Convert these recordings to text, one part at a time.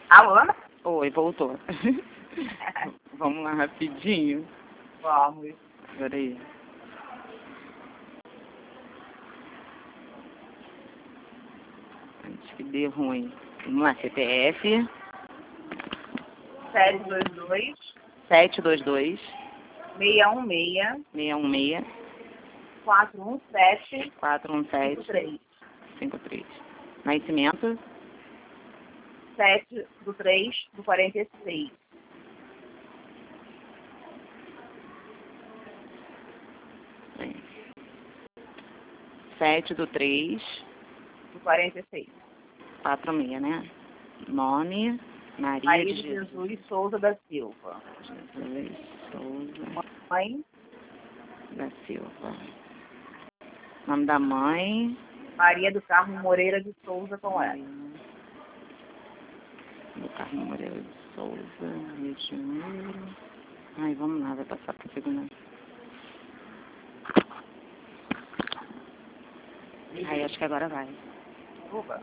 Alô? Oi, voltou. Vamos lá rapidinho. Vamos. Peraí. Antes que dê ruim. Vamos lá, CPF 722 722 616 616 417 417 53. 53. Nascimento 7/3/46. Bem. 7/3 Do 46. 46, né? Nome Maria de Jesus Souza da Silva. Jesus Souza Mãe, da Silva. Nome da mãe. Maria do Carmo Moreira de Souza com ela. Do Carmo Moreira de Souza, Rio de Janeiro. Ai, vamos lá, vai passar para a segunda. Ai, acho que agora vai. Opa.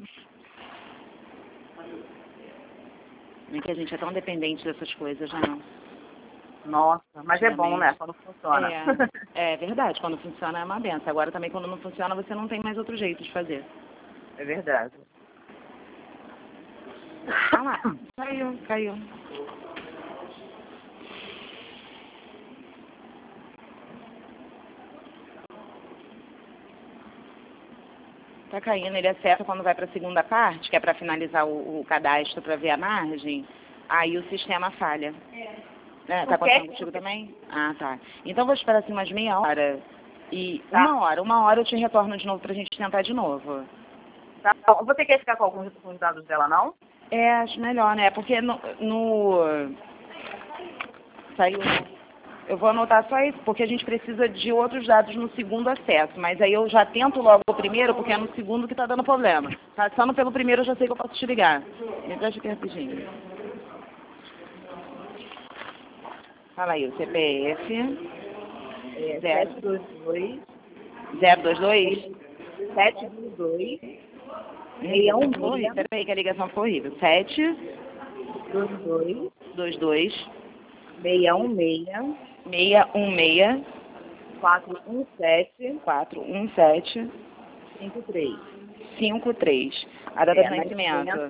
É que a gente é tão dependente dessas coisas, já não. Nossa, mas é bom, né? Quando funciona. É verdade, quando funciona é uma benção. Agora também quando não funciona você não tem mais outro jeito de fazer. É verdade. Ah lá, caiu. Tá caindo, ele acerta quando vai para a segunda parte, que é para finalizar o cadastro para ver a margem, aí o sistema falha. Tá acontecendo contigo também? Ah, tá. Então vou esperar assim umas meia hora. E Tá. uma hora eu te retorno de novo pra gente tentar de novo. Tá bom. Você quer ficar com alguns dos dados dela, não? É, acho melhor, né? Porque saiu. Eu vou anotar só isso, porque a gente precisa de outros dados no segundo acesso. Mas aí eu já tento logo o primeiro, porque é no segundo que tá dando problema. Passando pelo primeiro eu já sei que eu posso te ligar. Me deixa aqui rapidinho. Fala aí, o CPF. 722 022? 722 616 Peraí que a ligação foi horrível. 22 722 616 616 417 417 53. 53. A data de nascimento.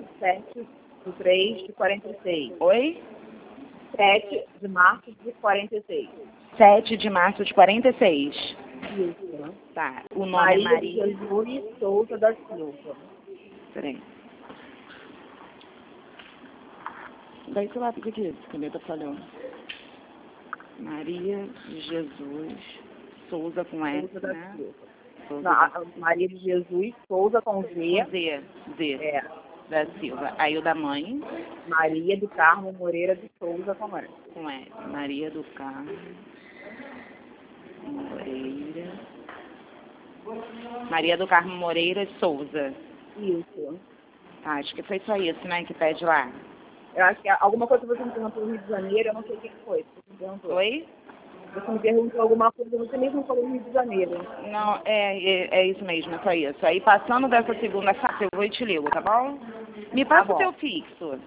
7/3/46. Oi? 7 de março de 46. 7 de março de 46. Isso. Tá. O nome é Maria. de Jesus Souza da Silva. Peraí. Daí esse lápis aqui, essa caneta falhando. Maria de Jesus Souza com S, Souza da né? Silva. Souza Maria de Jesus Souza com Z. Z. É. Da Silva. Aí o da mãe. Maria do Carmo Moreira de Souza com S. Com S. Maria do Carmo Moreira. Maria do Carmo Moreira de Souza. Isso. Tá, acho que foi só isso, né, que pede lá. Eu acho que alguma coisa você me perguntou no Rio de Janeiro, eu não sei o que foi. Você me perguntou. Oi? Você me perguntou alguma coisa, você mesmo falou no Rio de Janeiro. Não, é isso mesmo, é só isso. Aí passando dessa segunda fase, eu vou e te ligo, tá bom? Me passa o teu fixo.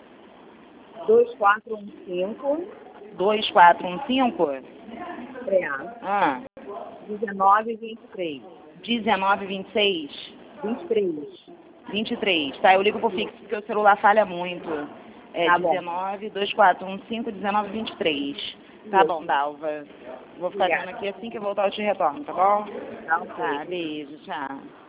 2415 2415 É. 1923. 1926 23. 23. Tá, eu ligo pro fixo porque o celular falha muito. É Tá bom. 19 2415 1923. Tá bom, Dalva. Vou ficar vendo aqui assim que eu voltar eu te retorno, tá bom? Tá, ok. Tá, beijo, tchau.